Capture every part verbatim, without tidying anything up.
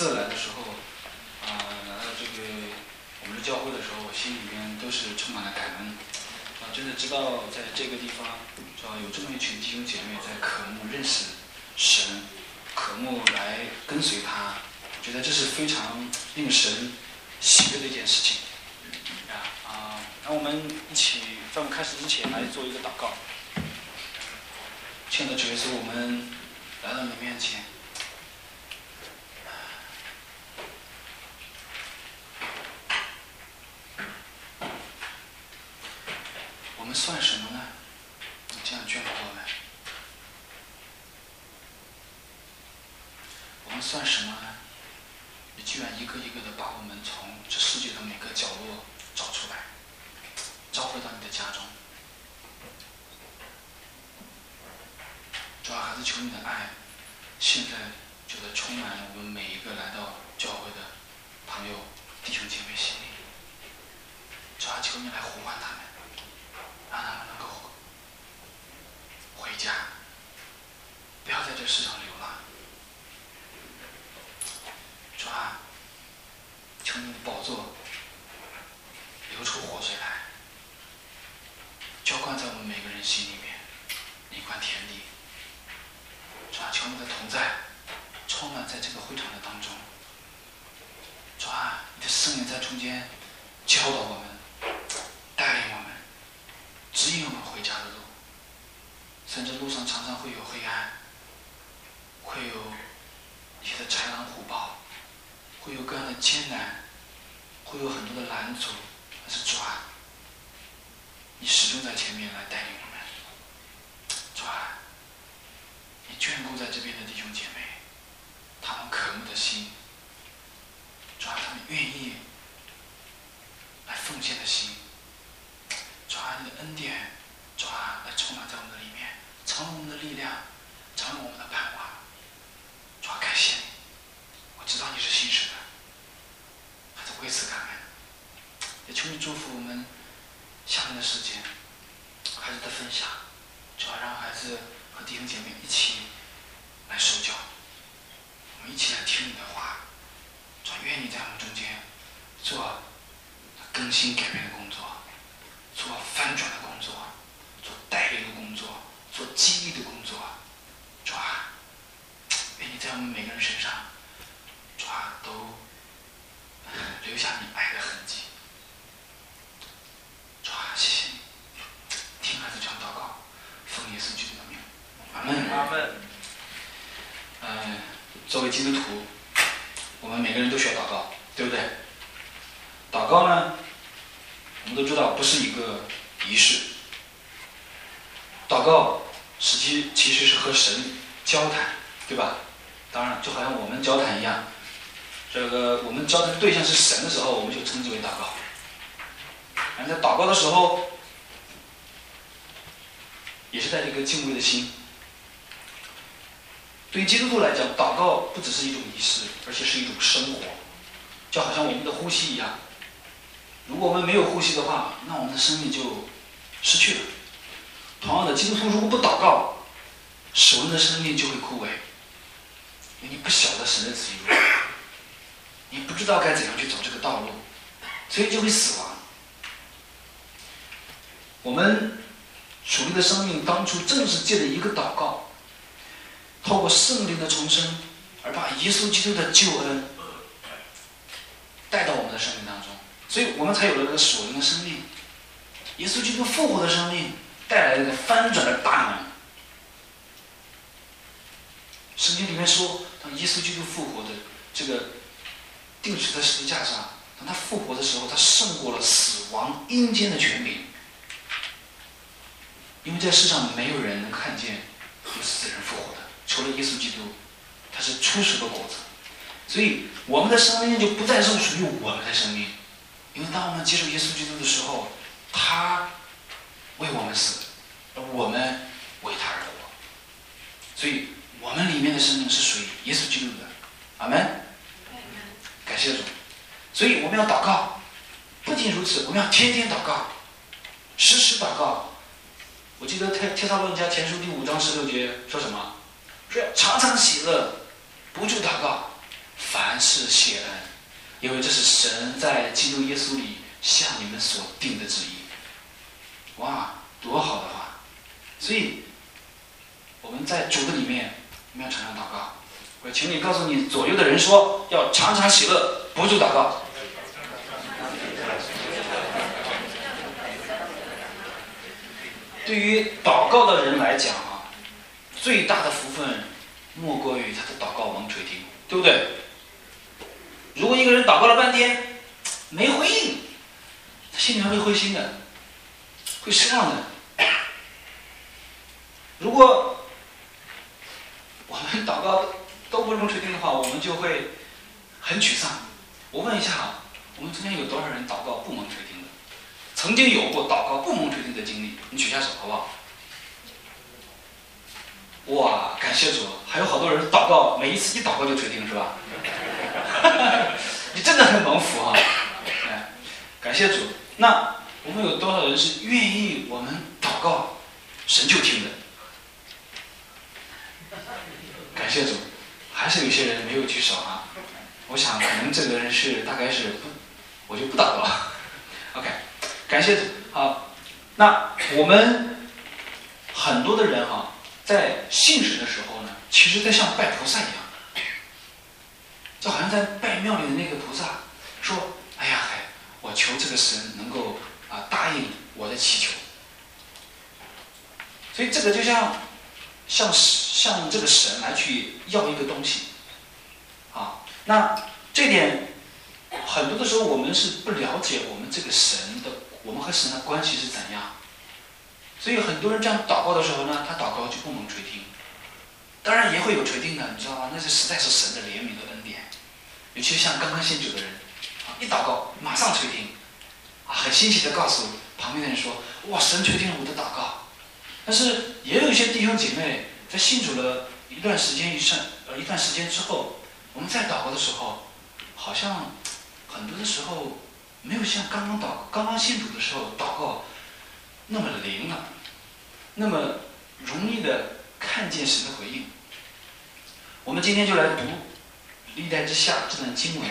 次来的时候，啊、呃，来到这个我们的教会的时候，我心里面都是充满了感恩。啊，真的知道在这个地方，是吧？有这么一群弟兄姐妹在渴慕认识神，渴慕来跟随他，我觉得这是非常令神喜悦的一件事情。啊啊，让我们一起在我们开始之前来做一个祷告。亲爱的主耶稣，我们来到你面前。我们算什么呢？你这样眷顾我们。我们算什么呢？你居然一个一个的把我们从这世界的每个角落找出来，召回到你的家中。主要还是求你的爱，现在就在充满我们每一个来到教会的朋友、弟兄姐妹心里。主要求你来呼唤他们，让他们能够回家，不要在这世上流浪。主啊，求你的宝座流出活水来，浇灌在我们每个人心里面，一块田地。主啊，求你的同在充满在这个会场的当中。主啊，你的圣灵在中间教导我们，带领我们，指引我们回家的路。甚至路上常常会有黑暗，会有一些的豺狼虎豹，会有各样的艰难，会有很多的拦阻。但是主啊，你始终在前面来带领我们。主啊，你眷顾在这边的弟兄姐妹，他们渴慕的心，主啊，他们愿意来奉献的心，主啊，你的恩典，主啊，来充满在我们的里面，成为我们的力量，成为我们的盼望。主啊，感谢你，我知道你是信实的，还是为此感恩。也求你祝福我们下面的时间，孩子的分享，主要让孩子和弟兄姐妹一起来受教，我们一起来听你的话。主，愿你在我们中间做更新改变的工作，做翻转的工作，做带领的工作，做激励的工作。主啊，愿你在我们每个人身上，主啊，都留下你爱的痕迹。主啊，谢谢你，听孩子这样祷告，奉耶稣基督的名，阿门。 阿门。 嗯，作为基督徒，我们每个人都需要祷告，对不对？祷告呢，我们都知道不是一个仪式。祷告实际其实是和神交谈，对吧？当然，就好像我们交谈一样，这个我们交谈对象是神的时候，我们就称之为祷告。而在祷告的时候，也是带着一个敬畏的心。对于基督徒来讲，祷告不只是一种仪式，而且是一种生活，就好像我们的呼吸一样。如果我们没有呼吸的话，那我们的生命就失去了。同样的，基督徒如果不祷告，使我们的生命就会枯萎，因为你不晓得神的旨意如何，你不知道该怎样去走这个道路，所以就会死亡。我们属灵的生命当初正是借着一个祷告，透过圣灵的重生，而把耶稣基督的救恩带到我们的生命当中，所以我们才有了这个属灵的生命。耶稣基督复活的生命带来了一个翻转的大能。圣经里面说，当耶稣基督复活的这个钉死在十字架上，当他复活的时候，他胜过了死亡阴间的权柄。因为在世上没有人能看见有死人复活的，除了耶稣基督，他是初熟的果子。所以我们的生命就不再是属于我们的生命，因为当我们接受耶稣基督的时候，他为我们死，而我们为他而活。所以我们里面的生命是属于耶稣基督的。阿们。感谢主。所以我们要祷告，不仅如此，我们要天天祷告，时时祷告。我记得帖撒罗尼迦前书第五章十六节说什么？说要常常喜乐，不住祷告，凡凡事谢恩，因为这是神在基督耶稣里向你们所定的旨意。哇，多好的话！所以我们在主的里面，我们要常常祷告。我请你告诉你左右的人说，要常常喜乐，不住祷告。对于祷告的人来讲啊，最大的福分莫过于他的祷告蒙垂听，对不对？如果一个人祷告了半天没回应，他心里还会灰心的，会失望的。如果我们祷告都不蒙垂听的话，我们就会很沮丧。我问一下啊，我们中间有多少人祷告不蒙垂听的？曾经有过祷告不蒙垂听的经历，你举下手好不好？哇，感谢主！还有好多人祷告，每一次一祷告就垂听，是吧？你真的很蒙福哈、啊！哎，感谢主。那我们有多少人是愿意我们祷告，神就听的？感谢主，还是有些人没有举手啊。我想可能这个人是大概是不，我就不祷告了。OK， 感谢主。好，那我们很多的人哈、啊。在信神的时候呢，其实在像拜菩萨一样，就好像在拜庙里的那个菩萨说：“哎呀，嗨，我求这个神能够啊答应我的祈求。”所以这个就像像像这个神来去要一个东西啊。那这点很多的时候我们是不了解我们这个神的，我们和神的关系是怎样。所以很多人这样祷告的时候呢，他祷告就不蒙垂听。当然也会有垂听的，你知道吗？那是实在是神的怜悯和恩典。尤其是像刚刚信主的人，啊，一祷告马上垂听，啊，很欣喜的告诉旁边的人说：“哇，神垂听了我的祷告。”但是也有一些弟兄姐妹在信主了一段时间一段呃一段时间之后，我们在祷告的时候，好像很多的时候没有像刚刚祷刚刚信主的时候祷告那么灵了，那么容易的看见神的回应。我们今天就来读历代之下这段经文，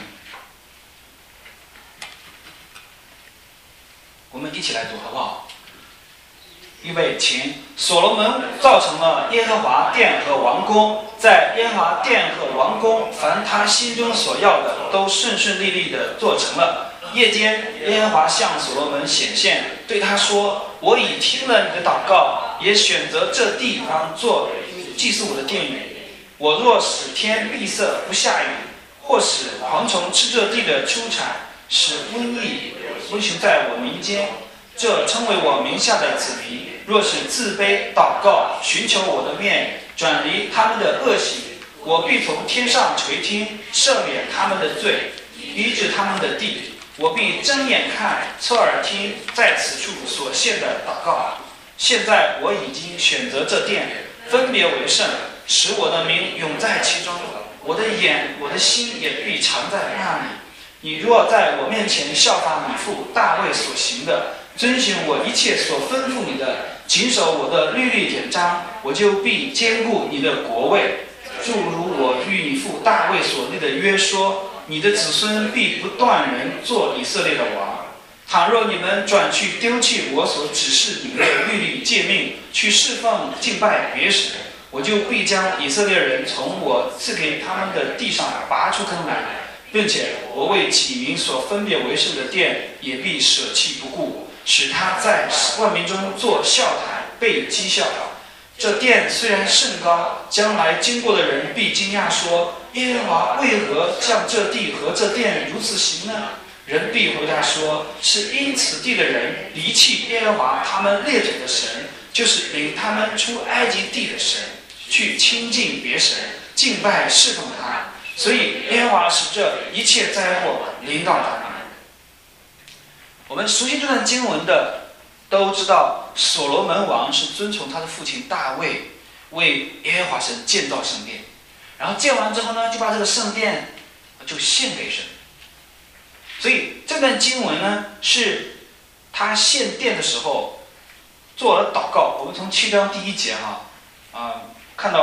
我们一起来读好不好？预备，请。所罗门造成了耶和华殿和王宫，在耶和华殿和王宫，凡他心中所要的，都顺顺利利的做成了。夜间，耶和华向所罗门显现，对他说：“我已听了你的祷告，也选择这地方做祭祀我的殿宇。我若使天闭塞不下雨，或使蝗虫吃这地的出产，使瘟疫温行在我民间，这称为我名下的子民，若是自卑祷告，寻求我的面，转离他们的恶行，我必从天上垂听，赦免他们的罪，医治他们的地。我必睁眼看，侧耳听，在此处所献的祷告。现在我已经选择这殿，分别为圣，使我的名永在其中。我的眼，我的心也必常在那里。你若在我面前效法你父大卫所行的，遵循我一切所吩咐你的，谨守我的律例典章，我就必坚固你的国位。诸如我与你父大卫所立的约说，你的子孙必不断人做以色列的王。倘若你们转去丢弃我所指示你们的律例诫命，去侍奉敬拜别神，我就必将以色列人从我赐给他们的地上拔出根来，并且我为己民所分别为圣的殿也必舍弃不顾，使他在万民中做笑谈，被讥笑。这殿虽然甚高，将来经过的人必惊讶说：耶和华为何向这地和这殿如此行呢？人必回答说：是因此地的人离弃耶和华他们列祖的神，就是领他们出埃及地的神，去亲近别神，敬拜侍奉他，所以耶和华使这一切灾祸临到他们。我们熟悉这段经文的都知道，所罗门王是遵从他的父亲大卫为耶和华神建造圣殿，然后建完之后呢，就把这个圣殿就献给神。所以这段经文呢，是他献殿的时候做了祷告。我们从七章第一节哈啊、呃、看到哈，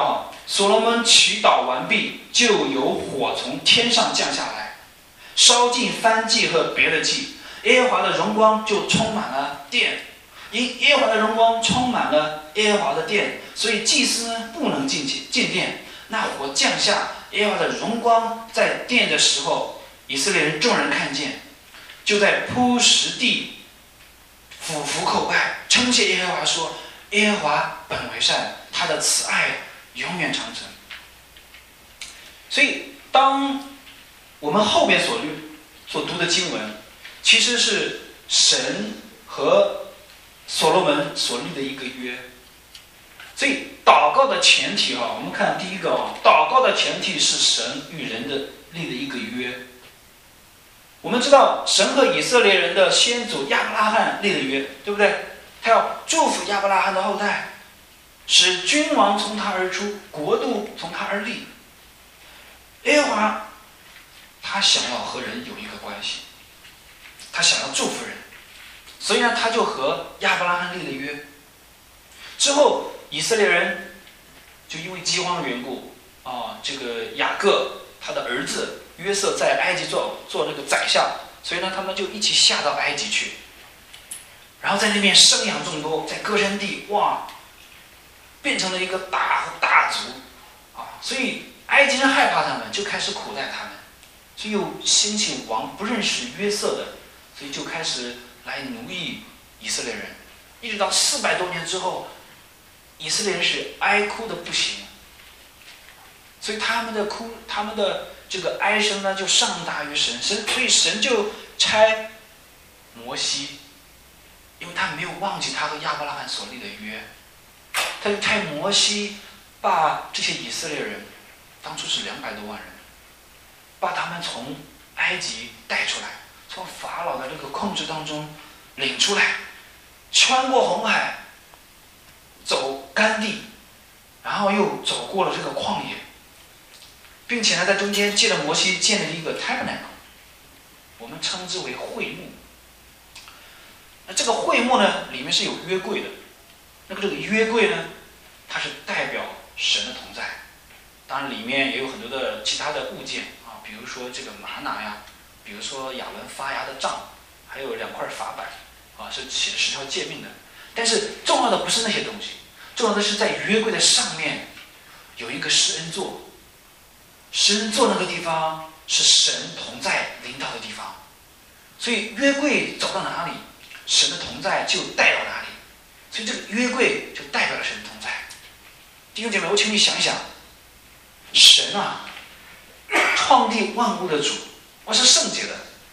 所罗门祈祷完毕，就有火从天上降下来，烧尽燔祭和别的祭。耶和华的荣光就充满了殿，因耶和华的荣光充满了耶和华的殿，所以祭司呢不能进进殿。那火降下，耶和华的荣光在殿的时候，以色列人众人看见，就在铺石地俯伏叩拜，称谢耶和华说：耶和华本为善，他的慈爱永远长存。所以，当我们后面所所读的经文，其实是神和所罗门所立的一个约。所以，祷告的前提啊，我们看第一个啊，祷告的前提是神与人的立的一个约。我们知道，神和以色列人的先祖亚伯拉罕立的约，对不对？他要祝福亚伯拉罕的后代，使君王从他而出，国度从他而立。耶和华他想要和人有一个关系，他想要祝福人，所以呢，他就和亚伯拉罕立了约。之后，以色列人就因为饥荒的缘故啊，这个雅各他的儿子约瑟在埃及做做那个宰相，所以呢，他们就一起下到埃及去，然后在那边生养众多，在歌山地哇，变成了一个大大族啊，所以埃及人害怕他们，就开始苦待他们，所以又兴起王不认识约瑟的，所以就开始来奴役以色列人，一直到四百多年之后，以色列人是哀哭的不行，所以他们的哭，他们的这个哀声呢，就上达于神，神，所以神就差摩西，因为他没有忘记他和亚伯拉罕所立的约，他就差摩西把这些以色列人，当初是两百多万人，把他们从埃及带出来，从法老的这个控制当中领出来，穿过红海，走干地，然后又走过了这个旷野，并且呢，在中间借着摩西建了一个 tabernacle， 我们称之为会幕。那这个会幕呢，里面是有约柜的。那个这个约柜呢，它是代表神的同在。当然，里面也有很多的其他的物件啊，比如说这个玛拿呀，比如说亚伦发芽的杖，还有两块法板啊，是写了十条诫命的。但是重要的不是那些东西，重要的是在约柜的上面有一个施恩座。施恩座那个地方是神同在临到的地方，所以约柜走到哪里，神的同在就带到哪里，所以这个约柜就代表了神的同在。弟兄姐妹，我请你想一想，神啊，创立万物的主，我是圣洁的。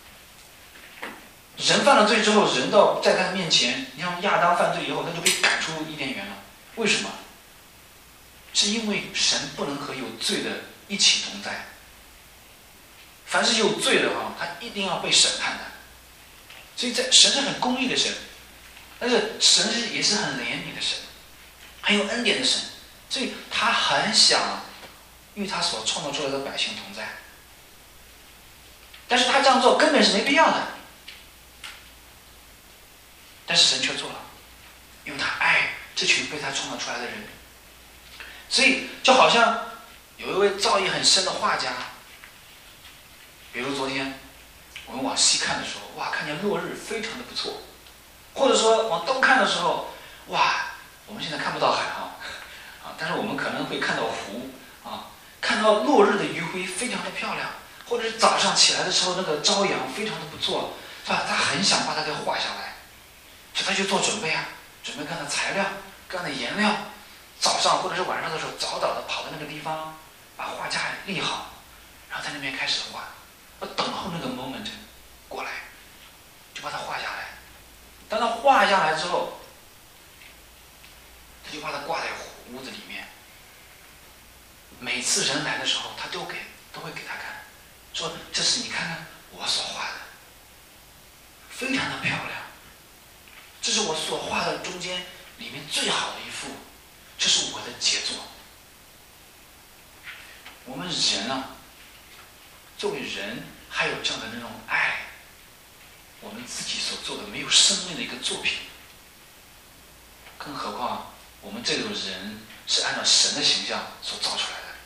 人犯了罪之后，人到在他面前，你像亚当犯罪以后，他就被赶出伊甸园了。为什么？是因为神不能和有罪的一起同在。凡是有罪的话，他一定要被审判的。所以在神是很公义的神，但是神是也是很怜悯的神，很有恩典的神，所以他很想与他所创造出来的百姓同在。但是他这样做根本是没必要的，但是神却做了，因为他爱这群被他创造出来的人。所以就好像有一位造诣很深的画家，比如昨天我们往西看的时候，哇，看见落日非常的不错，或者说往东看的时候，哇，我们现在看不到海啊，啊，但是我们可能会看到湖啊，看到落日的余晖非常的漂亮，或者是早上起来的时候那个朝阳非常的不错，是吧？他很想把它给画下来，所以他就做准备啊，准备各样的材料、各样的颜料，早上或者是晚上的时候早早的跑到那个地方，把画架立好，然后在那边开始画，要等候那个 moment 过来，就把它画下来。当他画下来之后，他就把它挂在屋子里面。每次人来的时候，他都给都会给他看，说这是你看看我所画的，非常的漂亮。这是我所画的中间里面最好的一幅，这是我的杰作。我们人啊，作为人还有这样的那种爱，我们自己所做的没有生命的一个作品，更何况我们这种人是按照神的形象所造出来的。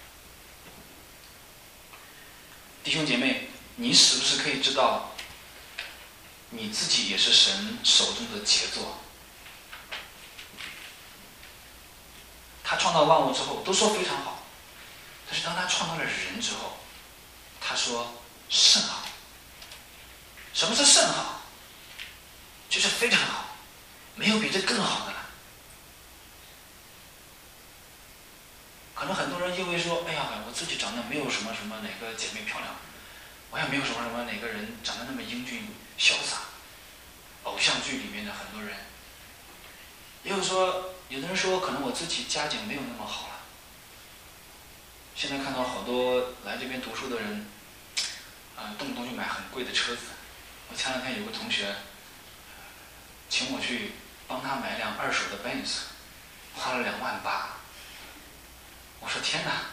弟兄姐妹，你是不是可以知道，你自己也是神手中的杰作？他创造万物之后，都说非常好，但是当他创造了人之后，他说甚好。什么是甚好？就是非常好，没有比这更好的了。可能很多人因为说，哎呀，我自己长得没有什么什么哪个姐妹漂亮，我也没有什么什么哪个人长得那么英俊潇洒。偶像剧里面的很多人，也有说，有的人说，可能我自己家境没有那么好了。现在看到好多来这边读书的人，呃，动不动就买很贵的车子。我前两天有个同学，请我去帮他买辆二手的 Benz， 花了两万八。我说天哪！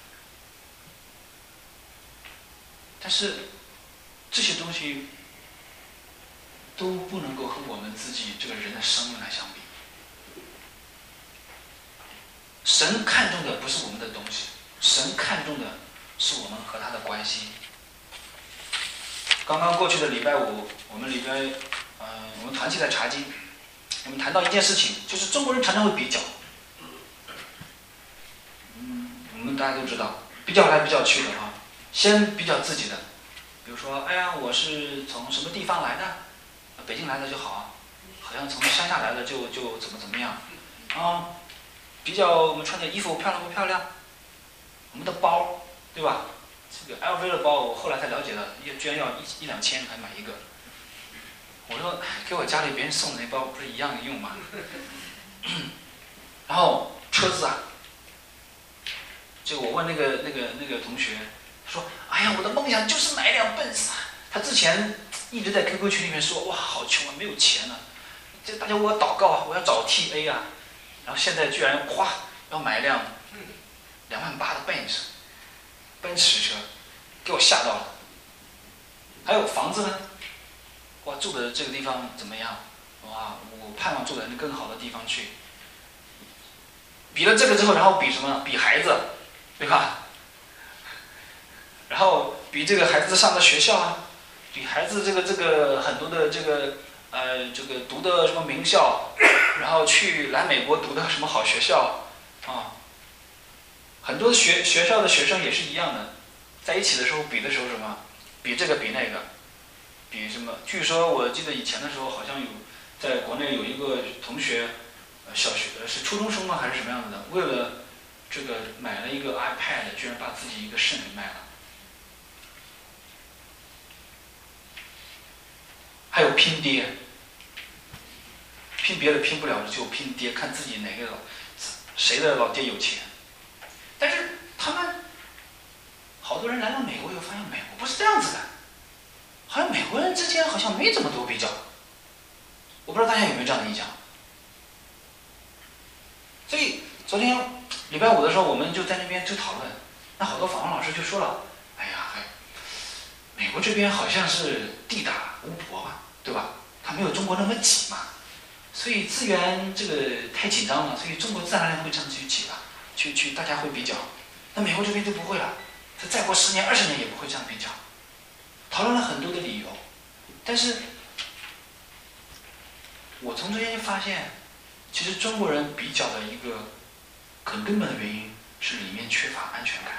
但是这些东西都不能够和我们自己这个人的生命来相比。神看重的不是我们的东西，神看重的是我们和他的关系。刚刚过去的礼拜五，我们礼拜，呃，我们团契在查经，我们谈到一件事情，就是中国人常常会比较。嗯，我们大家都知道，比较来比较去的哈，先比较自己的，比如说，哎呀，我是从什么地方来的，北京来的就好啊，好像从乡下来的就就怎么怎么样，啊，比较我们穿的衣服漂亮不漂亮，我们的包，对吧？这个 L V 的包，我后来才了解了，居然要一一两千才买一个。我说给我家里别人送的那包不是一样的用吗？然后车子啊，这个我问那个那个那个同学，他说：“哎呀，我的梦想就是买一辆奔驰。”他之前一直在 Q Q 群里面说：“哇，好穷啊，没有钱啊，这大家为我祷告啊，我要找 T A 啊。”然后现在居然哗要买一辆两万八的奔驰。奔驰车，给我吓到了。还有房子呢，哇，住的这个地方怎么样？哇，我盼望住在更好的地方去。比了这个之后，然后比什么？比孩子，对吧？然后比这个孩子上的学校啊，比孩子这个这个很多的这个呃这个读的什么名校，然后去来美国读的什么好学校啊。很多学学校的学生也是一样的，在一起的时候比的时候什么，比这个比那个，比什么？据说我记得以前的时候好像有，在国内有一个同学，小学是初中生吗还是什么样子的？为了这个买了一个 iPad， 居然把自己一个肾给卖了。还有拼爹，拼别的拼不了就拼爹，看自己哪个老谁的老爹有钱。但是他们好多人来到美国以后，发现美国不是这样子的，好像美国人之间好像没这么多比较。我不知道大家有没有这样的印象。所以昨天礼拜五的时候，我们就在那边就讨论，那好多访问老师就说了：“哎呀，美国这边好像是地大物博吧，对吧？它没有中国那么挤嘛，所以资源这个太紧张了，所以中国自然而然会这样去挤了。”去去，大家会比较，那美国这边就不会了，他再过十年、二十年也不会这样比较。讨论了很多的理由，但是我从这边就发现，其实中国人比较的一个很根本的原因是里面缺乏安全感。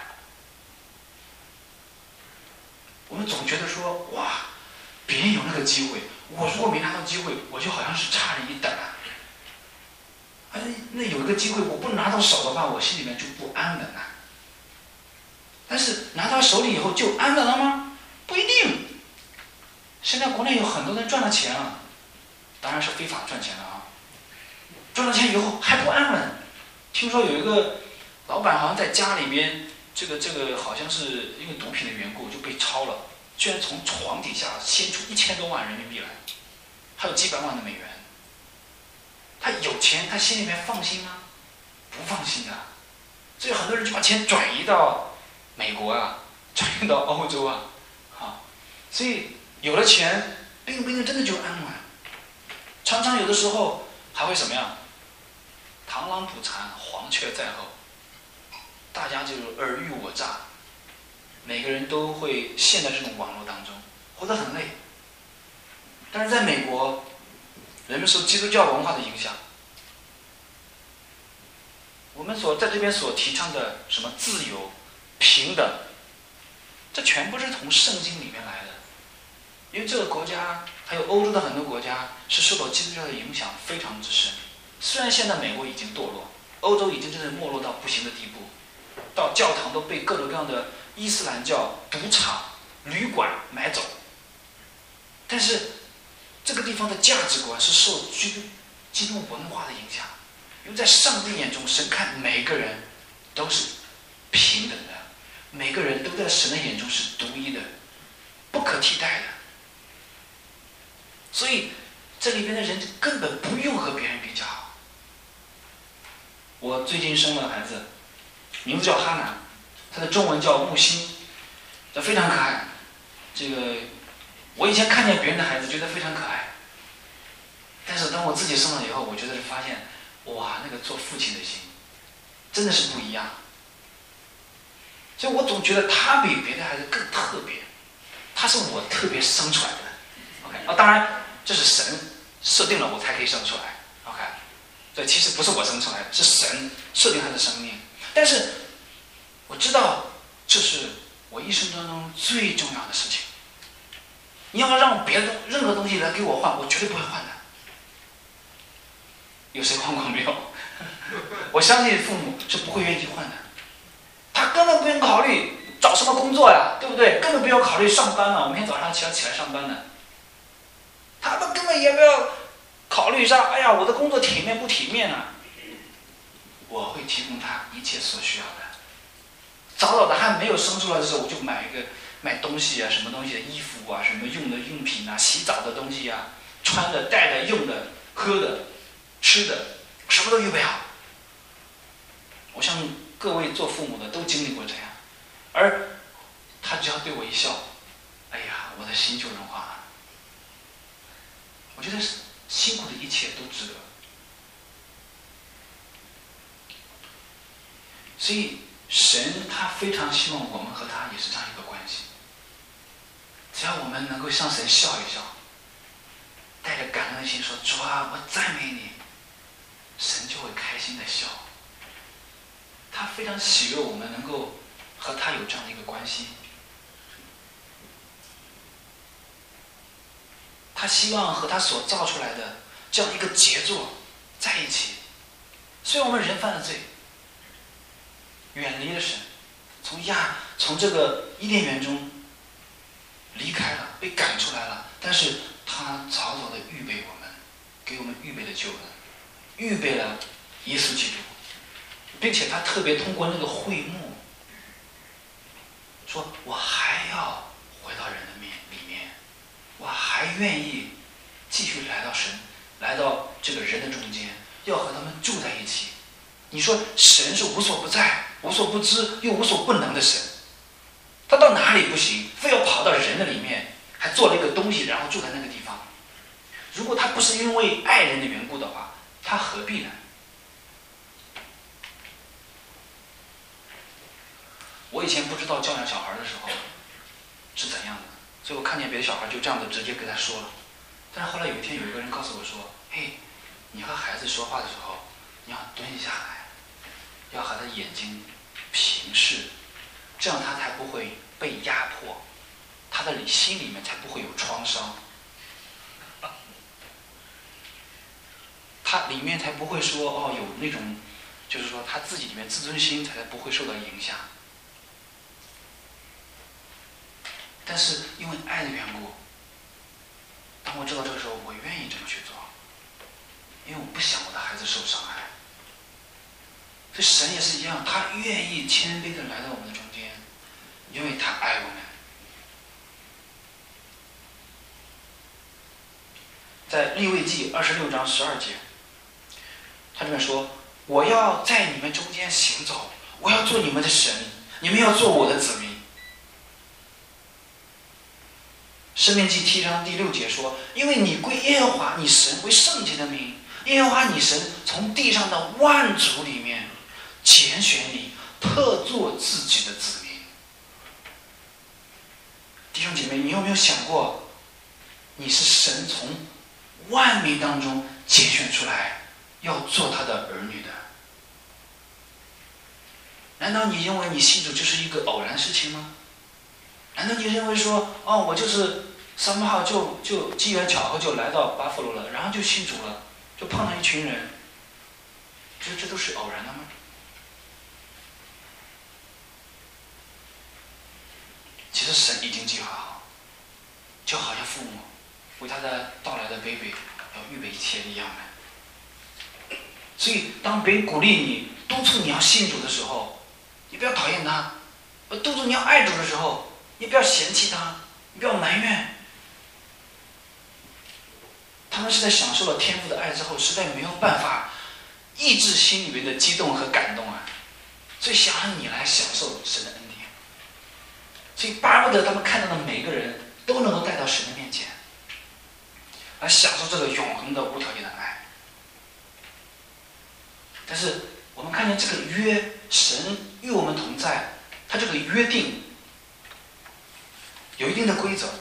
我们总觉得说，哇，别人有那个机会，我如果没拿到机会，我就好像是差人一等啊。哎，那有一个机会我不拿到手的话，我心里面就不安稳了。但是拿到手里以后就安稳了吗？不一定。现在国内有很多人赚了钱了，当然是非法赚钱了啊。赚了钱以后还不安稳，听说有一个老板好像在家里边，这个这个好像是因为毒品的缘故就被抄了，居然从床底下掀出一千多万人民币来，还有几百万的美元。他有钱，他心里面放心吗？不放心啊！所以很多人就把钱转移到美国啊，转移到欧洲啊，啊，所以有了钱，并不一定真的就安稳。常常有的时候还会什么样？他螳螂捕蝉，黄雀在后，大家就尔虞我诈，每个人都会陷在这种网络当中，活得很累。但是在美国，人们受基督教文化的影响，我们所在这边所提倡的什么自由、平等，这全部是从圣经里面来的。因为这个国家还有欧洲的很多国家是受到基督教的影响非常之深。虽然现在美国已经堕落，欧洲已经真的没落到不行的地步，到教堂都被各种各样的伊斯兰教赌场、旅馆买走，但是这个地方的价值观是受基督基督文化的影响。因为在上帝眼中，神看每个人都是平等的，每个人都在神的眼中是独一的、不可替代的。所以这里边的人根本不用和别人比较。我最近生了孩子，名字叫哈娜，他的中文叫木星，这非常可爱。这个我以前看见别人的孩子觉得非常可爱，但是当我自己生了以后，我觉得发现，哇，那个做父亲的心真的是不一样。所以我总觉得他比别的孩子更特别，他是我特别生出来的。OK， 啊，当然这是神设定了我才可以生出来。OK， 对，其实不是我生出来的，是神设定他的生命。但是我知道这是我一生当中最重要的事情。你要让别的任何东西来给我换，我绝对不会换的。有谁换过没有？我相信父母是不会愿意换的。他根本不用考虑找什么工作呀，对不对？根本不用考虑上班了，我明天早上起来起来上班的。他们根本也不要考虑上，哎呀，我的工作体面不体面啊？我会提供他一切所需要的。早早的还没有生出来的时候，我就买一个买东西啊，什么东西的衣服啊，什么用的用品啊，洗澡的东西啊，穿的、戴的、用的、喝的、吃的，什么都预备好。我相信各位做父母的都经历过这样，而他只要对我一笑，哎呀，我的心就融化了。我觉得辛苦的一切都值得。所以神他非常希望我们和他也是这样一个关系。只要我们能够向神笑一笑，带着感恩的心说：“主啊，我赞美你。”神就会开心的笑。他非常喜悦我们能够和他有这样的一个关系。他希望和他所造出来的这样一个杰作在一起。虽然我们人犯了罪，远离了神，从亚从这个伊甸园中离开了，被赶出来了，但是他早早的预备我们，给我们预备了救恩，预备了耶稣基督，并且他特别通过那个会幕说：“我还要回到人的面里面，我还愿意继续来到神，来到这个人的中间，要和他们住在一起。”你说神是无所不在、无所不知又无所不能的神，他到哪里不行，非要跑到人的里面，还做了一个东西，然后住在那个地方。如果他不是因为爱人的缘故的话，他何必呢？我以前不知道教养小孩的时候是怎样的，所以我看见别的小孩就这样子直接跟他说了。但是后来有一天有一个人告诉我说：“嘿，你和孩子说话的时候，你要蹲下来，要和他眼睛平视，这样他才不会被压迫，他的心里面才不会有创伤，他里面才不会说哦有那种，就是说他自己里面自尊心才不会受到影响。”但是因为爱的缘故，当我知道这个时候，我愿意这么去做，因为我不想我的孩子受伤害。所以神也是一样，他愿意谦卑的来到我们的中间，因为他爱我们。在利未记二十六章十二节，他这边说：“我要在你们中间行走，我要做你们的神，你们要做我的子民。”申命记七章第六节说：“因为你归耶和华你神为圣洁的名， 耶和华你神从地上的万族里面拣选你，特作自己的子民。弟兄姐妹，你有没有想过，你是神从万民当中拣选出来，要做他的儿女的？难道你认为你信主就是一个偶然事情吗？难道你认为说，哦，我就是somehow就就机缘巧合就来到巴弗罗了，然后就信主了，就碰到一群人，这这都是偶然的吗？其实神已经计划好，就好像父母为他的到来的 baby 要预备一切一样的。所以当别人鼓励你、督促你要信主的时候，你不要讨厌他；督促你要爱主的时候，你不要嫌弃他，你不要埋怨。他们是在享受了天父的爱之后，实在没有办法抑制心里面的激动和感动啊，所以想让你来享受神的恩典，所以巴不得他们看到的每一个人都能够带到神的面前，来享受这个永恒的无条件的爱。但是我们看见这个约，神与我们同在，他这个约定有一定的规则。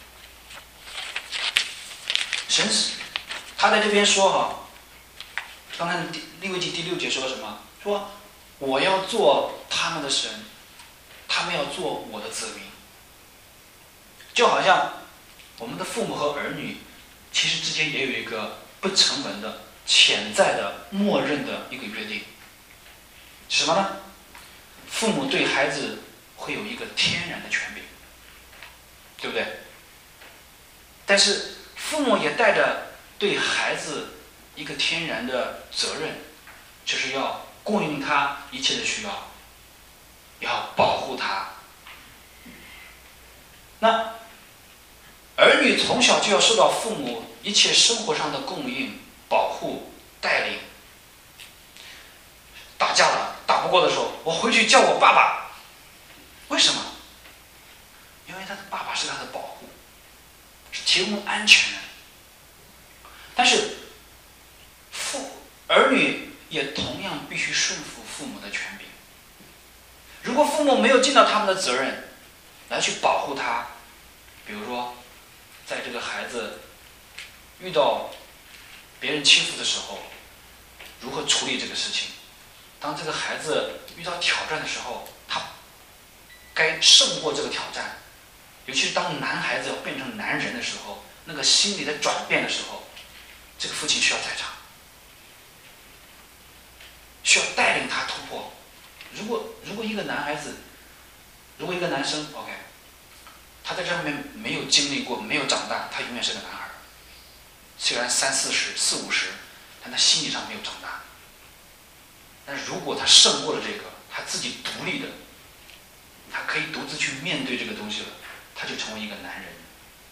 神他在这边说哈，刚才利未记第六节说什么？说我要做他们的神，他们要做我的子民。就好像我们的父母和儿女其实之间也有一个不成文的潜在的默认的一个约定，什么呢？父母对孩子会有一个天然的权柄，对不对？但是父母也带着对孩子一个天然的责任，就是要供应他一切的需要，要保护他。那儿女从小就要受到父母一切生活上的供应、保护、带领。打架了，打不过的时候，我回去叫我爸爸。为什么？因为他的爸爸是他的保护，是提供安全的。但是父儿女也同样必须顺服父母的权柄。如果父母没有尽到他们的责任，来去保护他，比如说在这个孩子遇到别人欺负的时候，如何处理这个事情？当这个孩子遇到挑战的时候，他该胜过这个挑战。尤其是当男孩子要变成男人的时候，那个心理的转变的时候，这个父亲需要在场，需要带领他突破。如果如果一个男孩子，如果一个男生 OK， 他在这上面没有经历过，没有长大，他永远是个男孩。虽然三四十、四五十，但他心理上没有长大。但是如果他胜过了这个，他自己独立的，他可以独自去面对这个东西了，他就成为一个男人。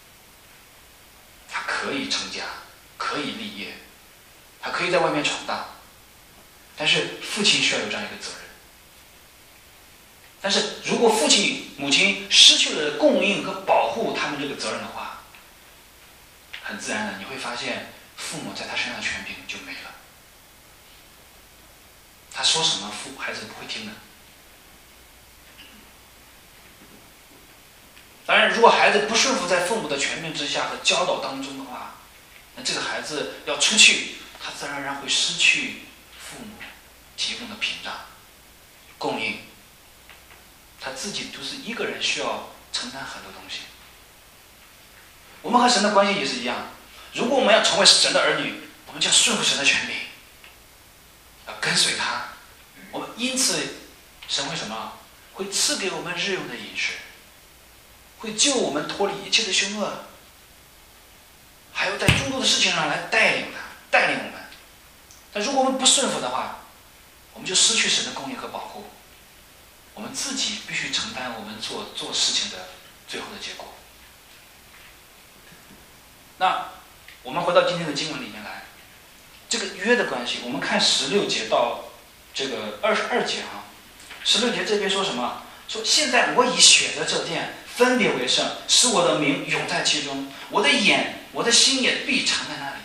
他可以成家，可以立业，他可以在外面闯荡。但是父亲需要有这样一个责任。但是如果父亲、母亲失去了供应和保护他们这个责任的话，很自然的你会发现，父母在他身上的权柄就没了。他说什么，父孩子不会听的。当然，如果孩子不顺服在父母的权柄之下和教导当中的话，那这个孩子要出去，他自然而然会失去父母提供的屏障、供应。他自己都是一个人，需要承担很多东西。我们和神的关系也是一样，如果我们要成为神的儿女，我们就要顺服神的权柄，要跟随他。我们因此，神会什么？会赐给我们日用的饮食，会救我们脱离一切的凶恶，还有在诸多的事情上来带领他，带领我们。但如果我们不顺服的话，我们就失去神的供应和保护，我们自己必须承担我们做做事情的最后的结果。那我们回到今天的经文里面来，这个约的关系，我们看十六节到这个二十二节啊。十六节这边说什么？说现在我已选择这殿，分别为圣，使我的名永在其中，我的眼、我的心也必常在那里。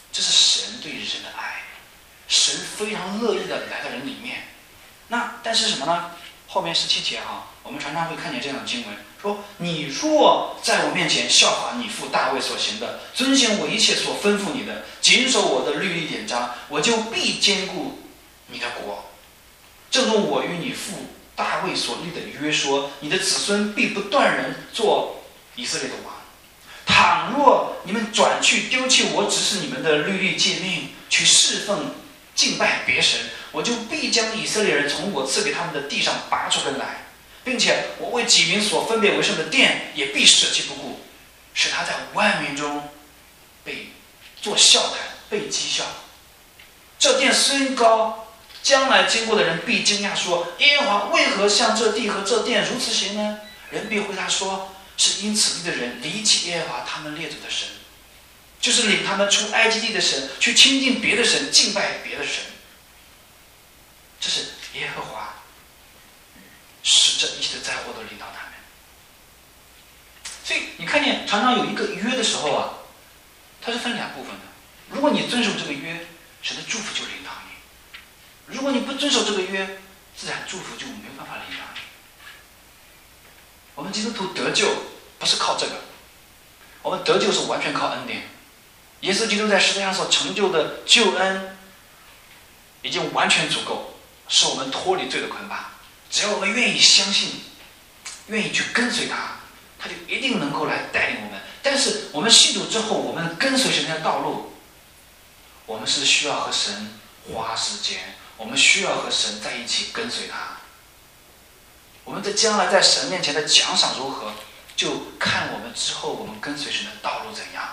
这是神对人的爱，神非常乐意的来到人里面。那但是什么呢？后面十七节哈，我们常常会看见这样的经文，说你若在我面前效法你父大卫所行的，遵行我一切所吩咐你的，谨守我的律例典章，我就必坚固你的国，正如我与你父大卫所立的约说，你的子孙必不断人做以色列的王。倘若你们转去丢弃我指示你们的律例诫命，去侍奉敬拜别神，我就必将以色列人从我赐给他们的地上拔出根来，并且我为己民所分别为圣的殿也必舍弃不顾，使他在万民中被做笑谈，被讥笑。这殿虽高，将来经过的人必惊讶说，耶和华为何向这地和这殿如此行呢？人必回答说，是因此地的人离弃耶和华他们列祖的神，就是领他们出埃及地的神，去亲近别的神，敬拜别的神。这是耶和华使这一切的灾祸都临到他们。所以你看见常常有一个约的时候啊，它是分两部分的。如果你遵守这个约，神的祝福就临到你；如果你不遵守这个约，自然祝福就没有办法临到你。我们基督徒得救不是靠这个，我们得救是完全靠恩典。耶稣基督在十字架上所成就的救恩已经完全足够，使我们脱离罪的捆绑。只要我们愿意相信，愿意去跟随他，他就一定能够来带领我们。但是我们信主之后，我们跟随神的道路，我们是需要和神花时间，我们需要和神在一起跟随他。我们的将来在神面前的奖赏如何，就看我们之后我们跟随神的道路怎样。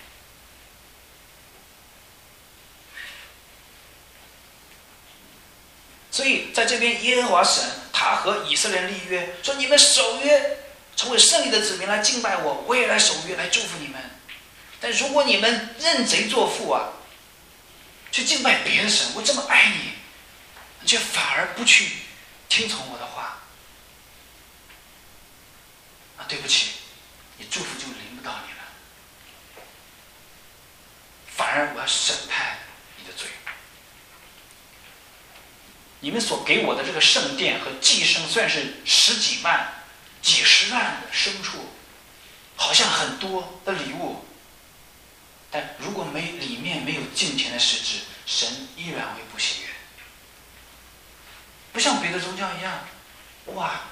所以在这边耶和华神他和以色列人立约，说你们守约，成为圣灵的子民来敬拜我，我也来守约来祝福你们。但如果你们认贼作父啊，去敬拜别的神，我这么爱你，你却反而不去听从我的话，那对不起，你祝福就临不到你了，反而我要审判你的罪。你们所给我的这个圣殿和祭牲，虽然是十几万、几十万的牲畜，好像很多的礼物，但如果没里面没有敬虔的实质，神依然会不喜悦。不像别的宗教一样，哇，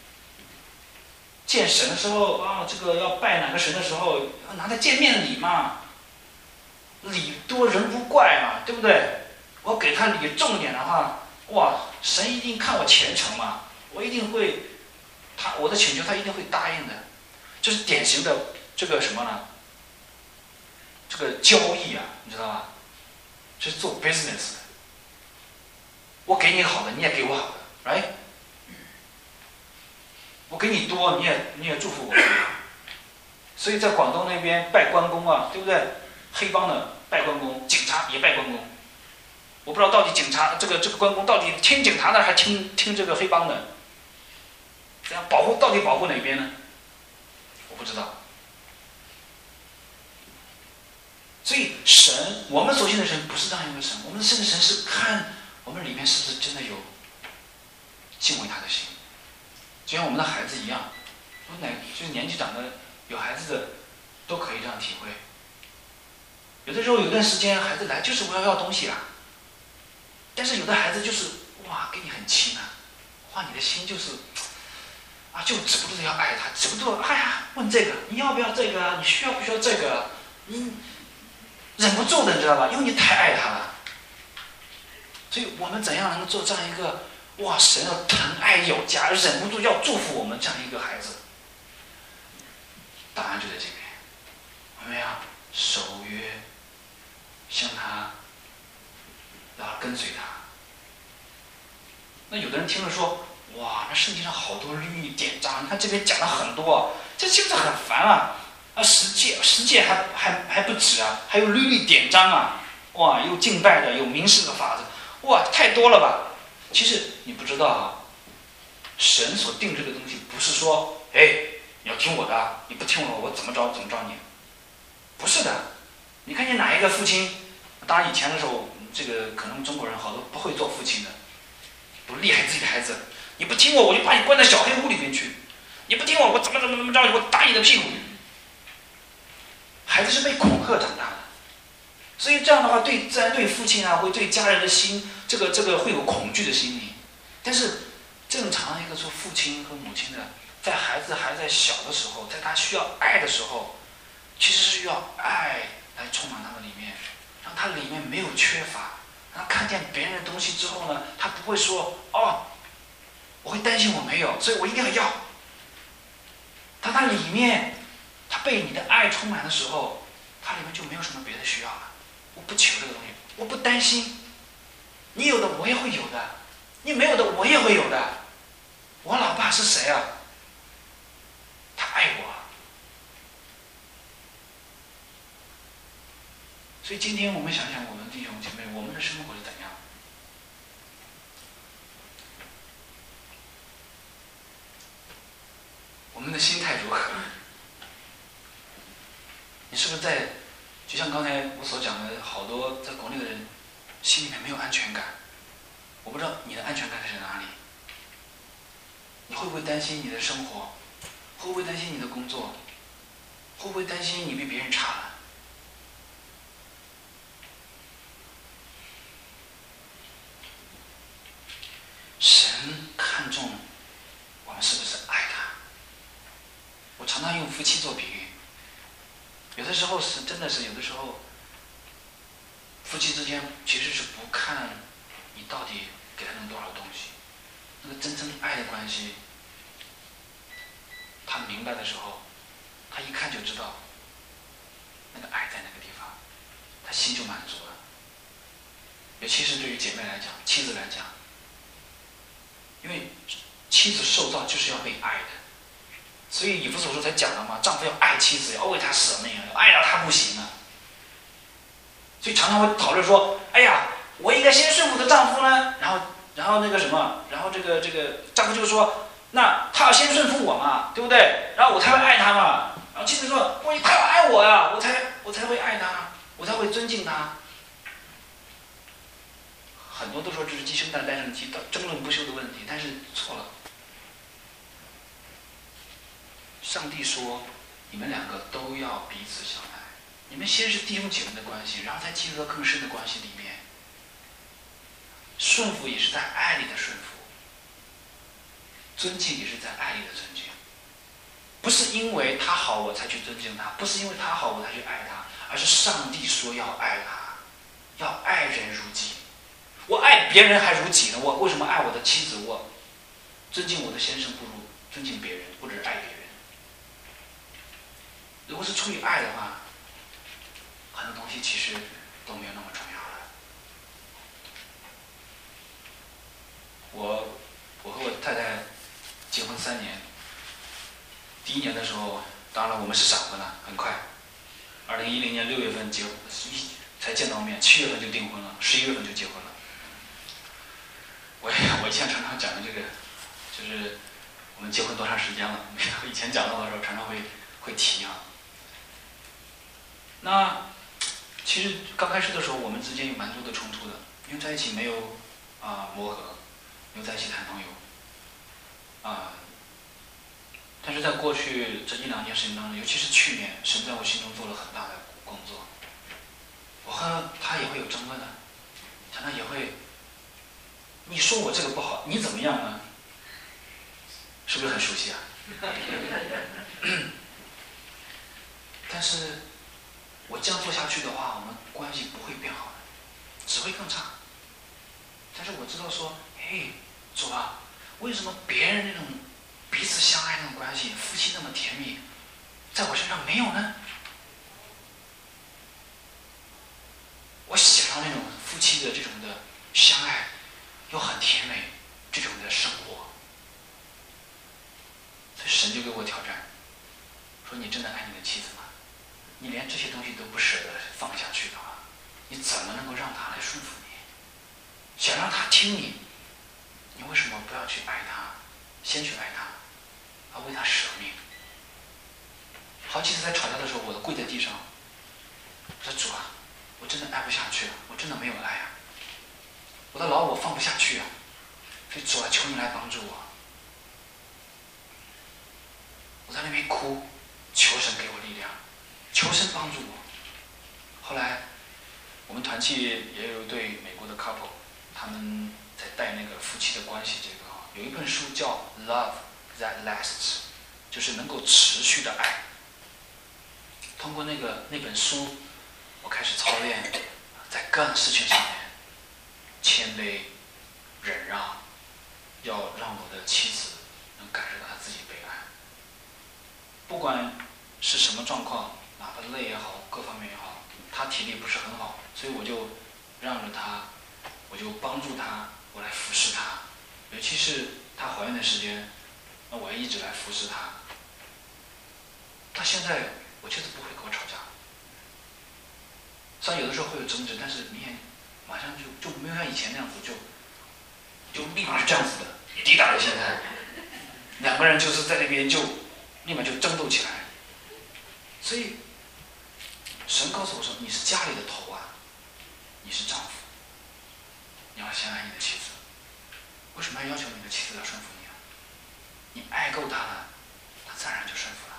见神的时候啊，这个要拜哪个神的时候，要拿着见面礼嘛，礼多人不怪嘛，对不对？我给他礼重一点的话，哇，神一定看我虔诚嘛，我一定会，他我的请求他一定会答应的。这是典型的这个什么呢？这个交易啊，你知道吧？这是做 business 的。我给你好的，你也给我好的 ，right？ 我给你多，你也你也祝福我。所以在广东那边拜关公啊，对不对？黑帮的拜关公，警察也拜关公。我不知道到底警察这个这个关公到底听警察的还听听这个黑帮的，这样保护到底保护哪边呢？我不知道。所以神，我们所信的神不是这样一个神，我们信的神是看我们里面是不是真的有敬畏他的心，就像我们的孩子一样，我哪就是年纪长的有孩子的都可以这样体会。有的时候有段时间孩子来就是我要要东西啦。但是有的孩子就是哇，跟你很亲啊，哇，你的心就是啊，就止不住的要爱他，止不住，哎呀，问这个你要不要这个啊？你需要不需要这个啊？你忍不住的，你知道吧？因为你太爱他了。所以我们怎样能够做这样一个哇，神要疼爱有加，忍不住要祝福我们这样一个孩子？答案就在这边，我们要守约，向他。然后跟随他。那有的人听了说，哇，那圣经上好多律例典章，你看这边讲了很多，这是不是很烦啊？啊，十诫十诫还还还不止啊，还有律例典章啊，哇，有敬拜的，有民事的法子，哇，太多了吧？其实你不知道啊，神所定这个东西不是说，哎，你要听我的，你不听我，我怎么着怎么着你？不是的，你看见哪一个父亲？ 当然以前的时候，这个可能中国人好多不会做父亲的，都厉害自己的孩子，你不听我，我就把你关在小黑屋里面去；你不听我，我怎么怎么怎么着，我打你的屁股。孩子是被恐吓长大的，所以这样的话，对自然对父亲啊，会对家人的心，这个这个会有恐惧的心理。但是正常一个做父亲和母亲的，在孩子还在小的时候，在他需要爱的时候，其实是要爱来充满他们里面，让他里面没有缺乏，让他看见别人的东西之后呢，他不会说哦，我会担心我没有，所以我一定要要。当他里面他被你的爱充满的时候，他里面就没有什么别的需要了。我不求这个东西，我不担心，你有的我也会有的，你没有的我也会有的。我老爸是谁啊？他爱我。所以今天我们想想，我们弟兄姐妹，我们的生活是怎样？我们的心态如何？你是不是在，就像刚才我所讲的，好多在国内的人心里面没有安全感？我不知道你的安全感在哪里？你会不会担心你的生活？会不会担心你的工作？会不会担心你比别人差了？神看重我们是不是爱他？我常常用夫妻做比喻，有的时候是真的是有的时候，夫妻之间其实是不看你到底给他们多少东西，那个真正爱的关系，他明白的时候，他一看就知道那个爱在那个地方，他心就满足了。尤其是对于姐妹来讲，妻子来讲，因为妻子受造就是要被爱的，所以以弗所书才讲了嘛，丈夫要爱妻子，要为她舍命，要爱到她不行啊。所以常常会讨论说，哎呀，我应该先顺服的丈夫呢，然后然后那个什么，然后这个这个丈夫就说，那他要先顺服我嘛，对不对？然后我才会爱他嘛。然后妻子说，不，他要爱我呀，我才我才会爱他，我才会尊敬他。很多都说这是鸡生蛋，蛋生鸡，争论不休的问题，但是错了。上帝说，你们两个都要彼此相爱。你们先是弟兄姐妹的关系，然后再进入到更深的关系里面。顺服也是在爱里的顺服，尊敬也是在爱里的尊敬。不是因为他好我才去尊敬他，不是因为他好我才去爱他，而是上帝说要爱他，要爱人如己。我爱别人还如己呢，我为什么爱我的妻子？我尊敬我的先生不如尊敬别人，或者是爱别人。如果是出于爱的话，很多东西其实都没有那么重要了。我我和我太太结婚三年，第一年的时候，当然我们是闪婚了，很快。二零一零年六月份结婚，才见到面，七月份就订婚了，十一月份就结婚了。我我以前常常讲的这个，就是我们结婚多长时间了？以前讲到的时候常常会会提啊。那其实刚开始的时候，我们之间有蛮多的冲突的，因为在一起没有啊、呃、磨合，没有在一起谈朋友啊、呃。但是在过去这一两年时间当中，尤其是去年，神在我心中做了很大的工作。我和他也会有争论的，常常也会。你说我这个不好，你怎么样呢？是不是很熟悉啊？但是，我这样做下去的话，我们关系不会变好的，只会更差。但是我知道说，嘿，主啊，为什么别人那种彼此相爱那种关系，夫妻那么甜蜜，在我身上没有呢？我想要那种夫妻的这种的相爱。又很甜美，这种的生活，所以神就给我挑战，说你真的爱你的妻子吗？你连这些东西都不舍得放下去的话，你怎么能够让他来顺服你？想让他听你，你为什么不要去爱他，先去爱他，而为他舍命？好几次在吵架的时候，我都跪在地上，我说主啊， 我真的爱不下去了，我真的没有爱啊，我的老我放不下去啊，所以主啊，求你来帮助我。我在那边哭，求神给我力量，求神帮助我。后来，我们团契也有一对美国的 couple， 他们在带那个夫妻的关系这个啊，有一本书叫《Love That Lasts》，就是能够持续的爱。通过那个那本书，我开始操练，在各样事情上面谦卑、忍让，要让我的妻子能感受到她自己被爱。不管是什么状况，哪怕累也好，各方面也好，她体力不是很好，所以我就让着她，我就帮助她，我来服侍她。尤其是她怀孕的时间，那我也一直来服侍她。到现在，我妻子不会跟我吵架。虽然有的时候会有争执，但是你也马上就就没有像以前那样子，就就立马是这样子的抵挡的心态。两个人就是在那边就立马就争斗起来。所以神告诉我说：“你是家里的头啊，你是丈夫，你要先爱你的妻子。为什么要要求你的妻子要顺服你啊？你爱够她了，她自然就顺服了。”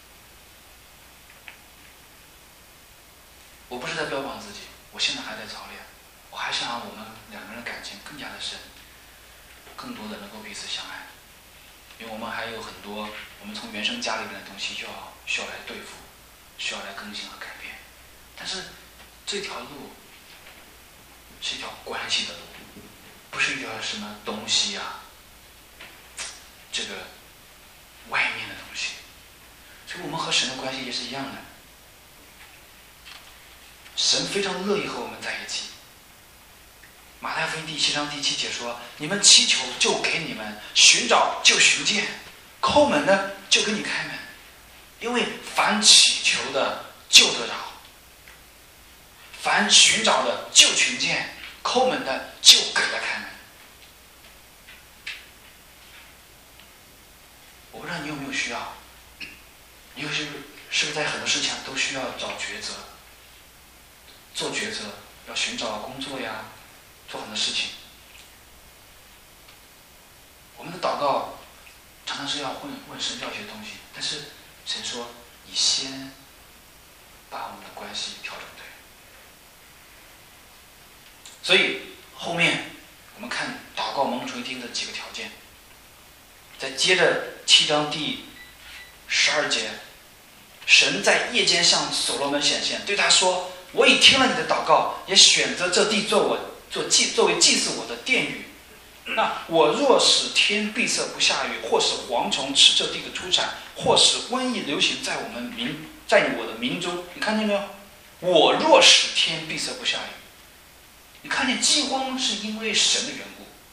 我不是在标榜自己，我现在还在操练，我还想让我们两个人的感情更加的深，更多的能够彼此相爱，因为我们还有很多我们从原生家里边的东西就要需要来对付，需要来更新和改变。但是这条路是一条关系的路，不是一条什么东西啊，这个外面的东西。所以我们和神的关系也是一样的。神非常乐意和我们在一起。马太福音第七章第七节说：“你们祈求，就给你们；寻找，就寻见；叩门呢，就给你开门。因为凡祈求的，就得着；凡寻找的，就寻见；叩门的，就给他开门。”我不知道你有没有需要，你有是是不是在很多事情上都需要找抉择？做抉择，要寻找工作呀，做很多事情。我们的祷告常常是要问问神要一些东西，但是神说：“你先把我们的关系调整对。”所以后面我们看祷告蒙垂听的几个条件，再接着七章第十二节，神在夜间向所罗门显现，对他说：“我已听了你的祷告，也选择这地做我做祭作为祭祀我的殿宇。那我若使天闭塞不下雨，或使蝗虫吃这地的出产，或使瘟疫流行在我们民在我的民中，你看见没有？我若使天闭塞不下雨，你看见饥荒是因为神的缘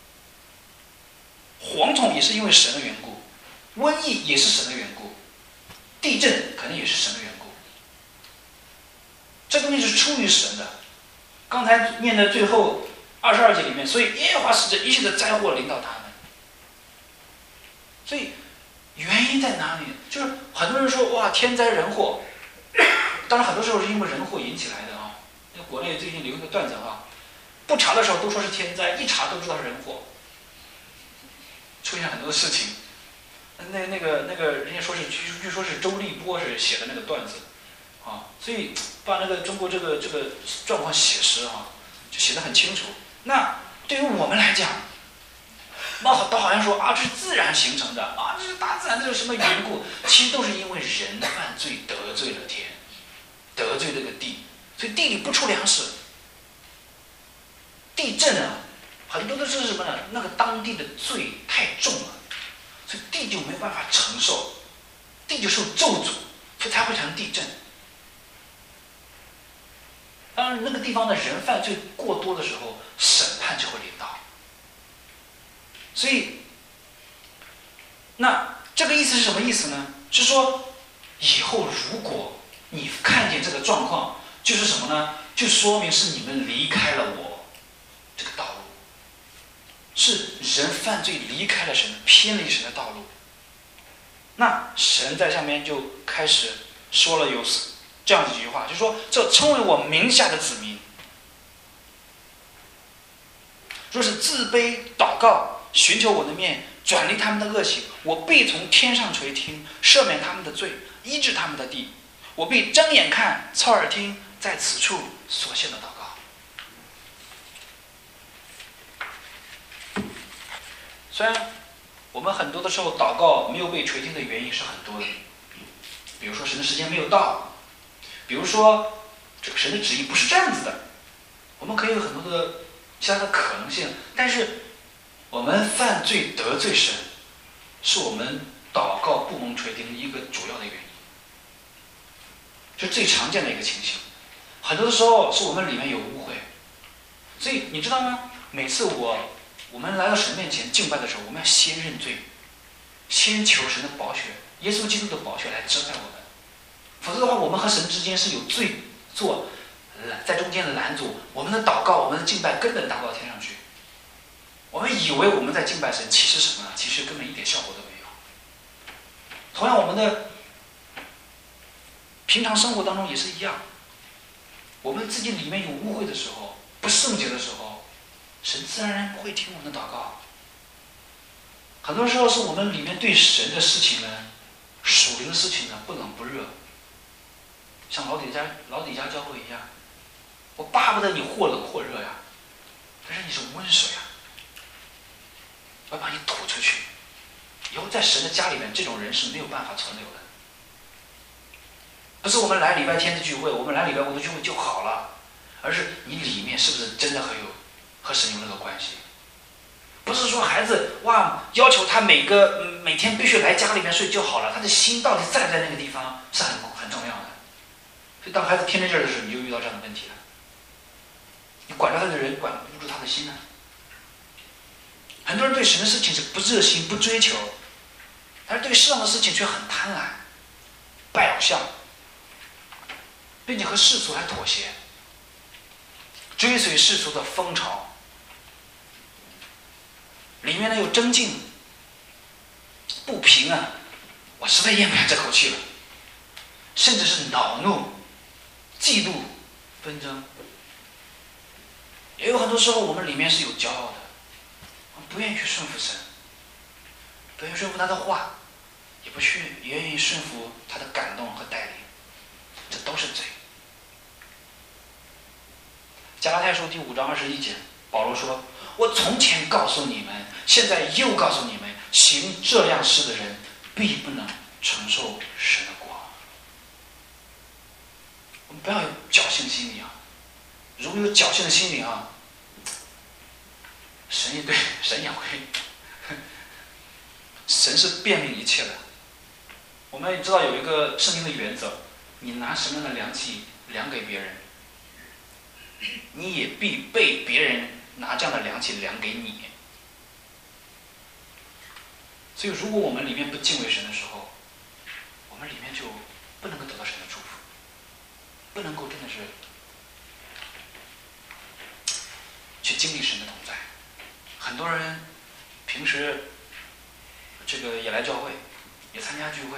故，蝗虫也是因为神的缘故，瘟疫也是神的缘故，地震肯定也是神的缘故。这东西是出于神的。刚才念的最后二十二节里面，所以耶和华使这一切的灾祸临到他们。所以原因在哪里？就是很多人说哇天灾人祸，当然很多时候是因为人祸引起来的啊。那国内最近流行个段子啊，不查的时候都说是天灾，一查都知道是人祸，出现很多事情。那那个那个人家说是据据说是周立波是写的那个段子。啊，所以把那个中国这个这个状况写实啊，就写得很清楚。那对于我们来讲，那好，倒好像说啊，这是自然形成的啊，这是大自然，这是什么缘故？其实都是因为人犯罪得罪了天，得罪这个地，所以地里不出粮食。地震啊，很多都是什么呢？那个当地的罪太重了，所以地就没有办法承受，地就受咒诅，所以才会产生地震。当然，那个地方的人犯罪过多的时候，审判就会临到。所以，那这个意思是什么意思呢？是说，以后如果你看见这个状况，就是什么呢？就说明是你们离开了我这个道路，是人犯罪离开了神，偏离神的道路。那神在下面就开始说了有这样几句话，就是说，这称为我名下的子民， 若是自卑祷告，寻求我的面，转离他们的恶行，我必从天上垂听，赦免他们的罪，医治他们的地。我必睁眼看，侧耳听，在此处所献的祷告。虽然我们很多的时候祷告没有被垂听的原因是很多的，比如说神的时间没有到，比如说这个神的旨意不是这样子的，我们可以有很多的其他的可能性，但是我们犯罪得罪神，是我们祷告不蒙垂听一个主要的原因，是最常见的一个情形。很多的时候是我们里面有误会，所以你知道吗？每次我我们来到神面前敬拜的时候，我们要先认罪，先求神的宝血，耶稣基督的宝血来遮盖我们，否则的话，我们和神之间是有罪做在中间的拦阻，我们的祷告，我们的敬拜根本达不到天上去。我们以为我们在敬拜神，其实什么呢？其实根本一点效果都没有。同样，我们的平常生活当中也是一样，我们自己里面有误会的时候，不圣洁的时候，神自然而然不会听我们的祷告。很多时候是我们里面对神的事情呢，属灵的事情呢，不冷不热，像老底家老底家教会一样，我巴不得你或冷或热呀，但是你是温水啊，我要把你吐出去。以后在神的家里面，这种人是没有办法存留的。不是我们来礼拜天的聚会，我们来礼拜五的聚会就好了，而是你里面是不是真的和有和神有那个关系？不是说孩子哇要求他每个、嗯、每天必须来家里面睡就好了，他的心到底在不在那个地方是很很重要的。所以当孩子天真劲儿的时候，你就遇到这样的问题了。你管着他的人，管不住他的心呢、啊。很多人对神的事情是不热心、不追求，但是对世上的事情却很贪婪，拜偶像，并且和世俗还妥协，追随世俗的风潮。里面呢有争竞、不平啊，我实在咽不下这口气了，甚至是恼怒、嫉妒、纷争。也有很多时候我们里面是有骄傲的，我们不愿意去顺服神，不愿意顺服他的话，也不去也愿意顺服他的感动和带领，这都是罪。加拉太书第五章二十一节，保罗说，我从前告诉你们，现在又告诉你们，行这样事的人必不能承受神的国。我们不要有侥幸心理啊！如果有侥幸的心理啊，神也对，神也会，神是辨明一切的。我们也知道有一个圣经的原则，你拿什么样的量器量给别人，你也必被别人拿这样的量器量给你。所以如果我们里面不敬畏神的时候，我们里面就不能够得到神的祝福，不能够真的是去经历神的同在。很多人平时这个也来教会，也参加聚会，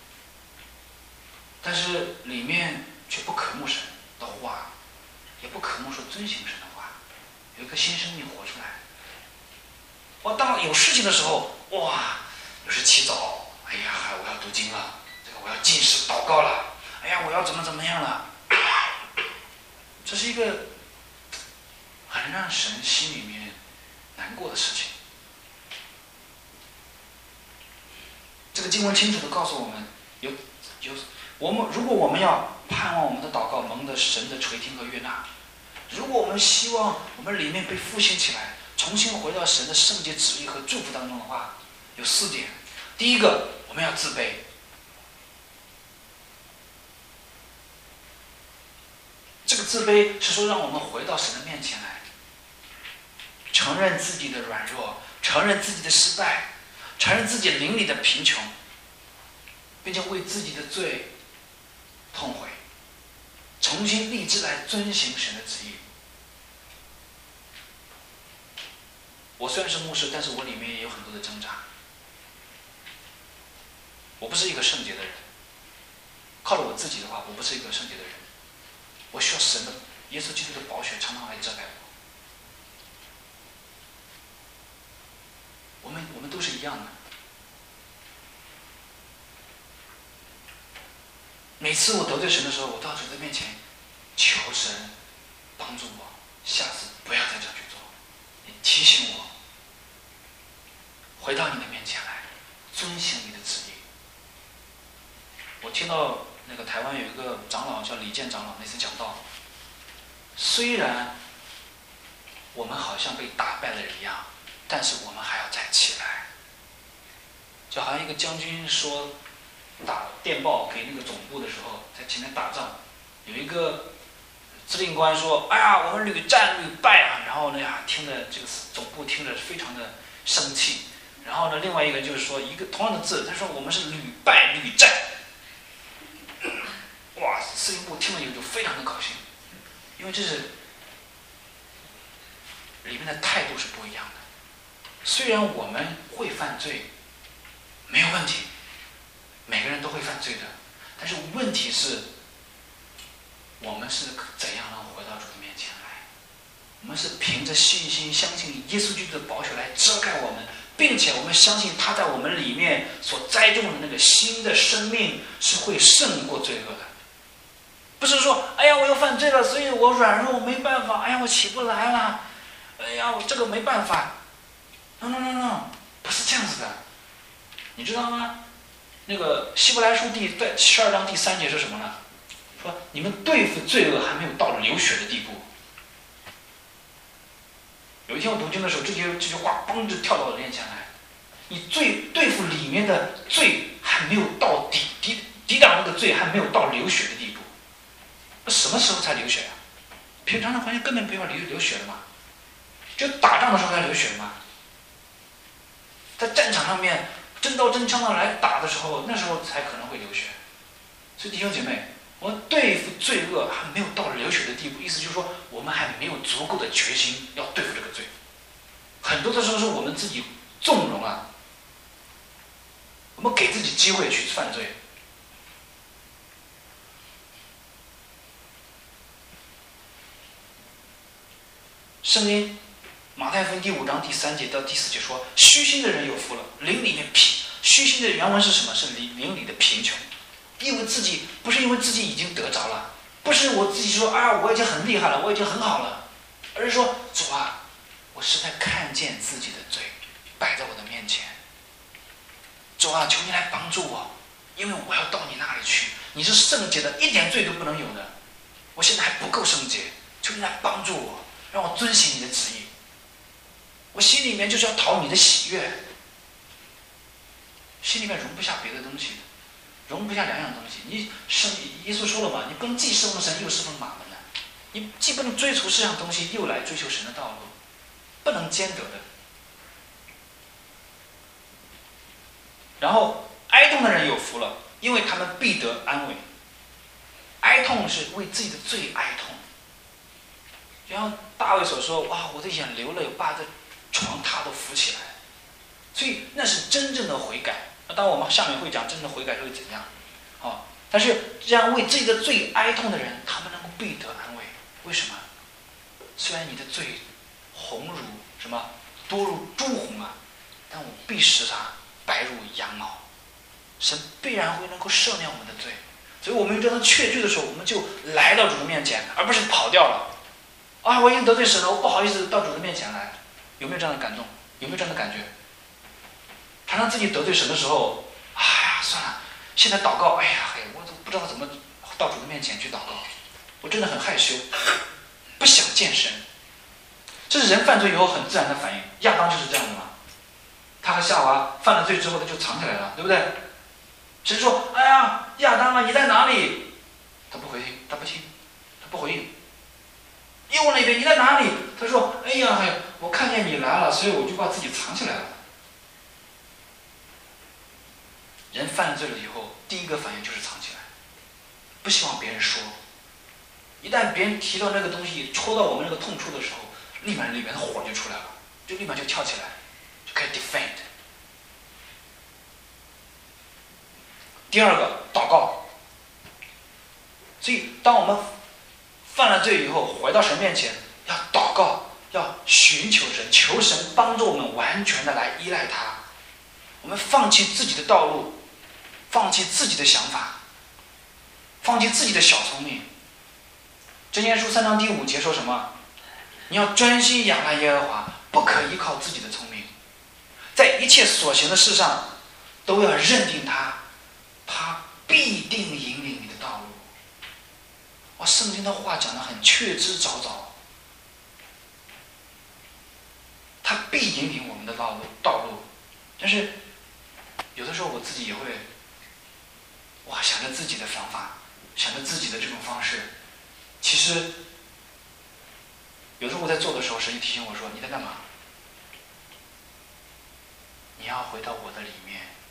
但是里面却不渴慕神的话，也不渴慕说遵行神的话，有一个新生命活出来。我当有事情的时候，哇，有时起早，哎呀，我要读经了，这个我要禁食祷告了，哎呀，我要怎么怎么样了。这是一个很让神心里面难过的事情。这个经文清楚地告诉我们，有有我们如果我们要盼望我们的祷告蒙得神的垂听和悦纳，如果我们希望我们里面被复兴起来，重新回到神的圣洁旨意和祝福当中的话，有四点。第一个，我们要自卑。这个自卑是说让我们回到神的面前来，承认自己的软弱，承认自己的失败，承认自己灵里的贫穷，并且为自己的罪痛悔，重新立志来遵行神的旨意。我虽然是牧师，但是我里面也有很多的挣扎。我不是一个圣洁的人，靠着我自己的话，我不是一个圣洁的人。我需要神的耶稣基督的宝血常常来遮盖我。 我们我们都是一样的。每次我得罪神的时候，我到主的面前求神帮助我，下次不要再这样去做。你提醒我，回到你的面前来，遵行你的旨意。我听到那个台湾有一个长老叫李健长老，那次讲到，虽然我们好像被打败了一样，但是我们还要再起来。就好像一个将军说，打电报给那个总部的时候，在前面打仗，有一个司令官说：“哎呀，我们屡战屡败啊！”然后呢呀，听着这个总部听着非常的生气。然后呢，另外一个就是说一个同样的字，他说我们是屡败屡战。哇，司令部听了以后就非常的高兴，因为这是里面的态度是不一样的。虽然我们会犯罪，没有问题，每个人都会犯罪的，但是问题是，我们是怎样能回到主的面前来？我们是凭着信心相信耶稣基督的宝血来遮盖我们，并且我们相信他在我们里面所栽种的那个新的生命是会胜过罪恶的。不是说，哎呀，我又犯罪了，所以我软弱，我没办法，哎呀，我起不来了，哎呀，我这个没办法。no no no no， 不是这样子的，你知道吗？那个希伯来书第在十二章第三节是什么呢？说你们对付罪恶还没有到流血的地步。有一天我读经的时候，这句这句话嘣就跳到我面前来。你罪对付里面的罪还没有到抵抵抵挡那个罪还没有到流血的地步。那什么时候才流血啊？平常的环境根本不要流流血的嘛，就打仗的时候才流血嘛。在战场上面真刀真枪的来打的时候，那时候才可能会流血。所以弟兄姐妹，我们对付罪恶还没有到流血的地步，意思就是说我们还没有足够的决心要对付这个罪。很多的时候是我们自己纵容啊，我们给自己机会去犯罪。圣经马太福音第五章第三节到第四节说，虚心的人有福了，灵里面贫。虚心的原文是什么？是灵灵里的贫穷，因为自己不是因为自己已经得着了，不是我自己说啊我已经很厉害了，我已经很好了，而是说主啊，我实在看见自己的罪摆在我的面前，主啊，求你来帮助我，因为我要到你那里去，你是圣洁的，一点罪都不能有的，我现在还不够圣洁，求你来帮助我，让我遵行你的旨意。我心里面就是要讨你的喜悦，心里面容不下别的东西，容不下两样东西。你圣耶稣说了嘛，你不能既侍奉神又侍奉马门的，你既不能追求这样东西，又来追求神的道路，不能兼得的。然后哀痛的人有福了，因为他们必得安慰。哀痛是为自己的罪哀痛，就像大卫所说，哇，我的眼流了，把这床榻都扶起来，所以那是真正的悔改。当然我们下面会讲真正的悔改会怎样，哦，但是这样为自己的罪哀痛的人，他们能够必得安慰。为什么？虽然你的罪红如什么多如朱红啊，但我必使它白如羊毛。神必然会能够赦免我们的罪，所以我们有这样的确据的时候，我们就来到主的面前，而不是跑掉了。啊，我已经得罪神了，我不好意思到主的面前来。有没有这样的感动？有没有这样的感觉？常常自己得罪神的时候，哎呀，算了，现在祷告，哎呀，嘿，我都不知道怎么到主的面前去祷告，我真的很害羞，不想见神。这是人犯罪以后很自然的反应。亚当就是这样的嘛，他和夏娃犯了罪之后，他就藏起来了，对不对？神说：“哎呀，亚当啊，你在哪里？”他不回应，他不听，他不回应。又问了一遍：“你在哪里？”他说：“哎呀，哎，我看见你来了，所以我就把自己藏起来了。”人犯罪了以后，第一个反应就是藏起来，不希望别人说。一旦别人提到那个东西，戳到我们那个痛处的时候，立马里面的火就出来了，就立马就跳起来，就开始 defend。第二个，祷告。所以，当我们犯了罪以后，回到神面前，要祷告，要寻求神，求神帮助我们完全的来依赖他。我们放弃自己的道路，放弃自己的想法，放弃自己的小聪明。箴言书三章第五节说什么？你要专心仰赖耶和华，不可依靠自己的聪明，在一切所行的事上都要认定他，他必定引领你的道路。哇，圣经的话讲得很确知凿凿，他必引领我们的道路道路。但是有的时候我自己也会，哇，想着自己的想法，想着自己的这种方式。其实有的时候我在做的时候，神就提醒我说：“你在干嘛？你要回到我的里面，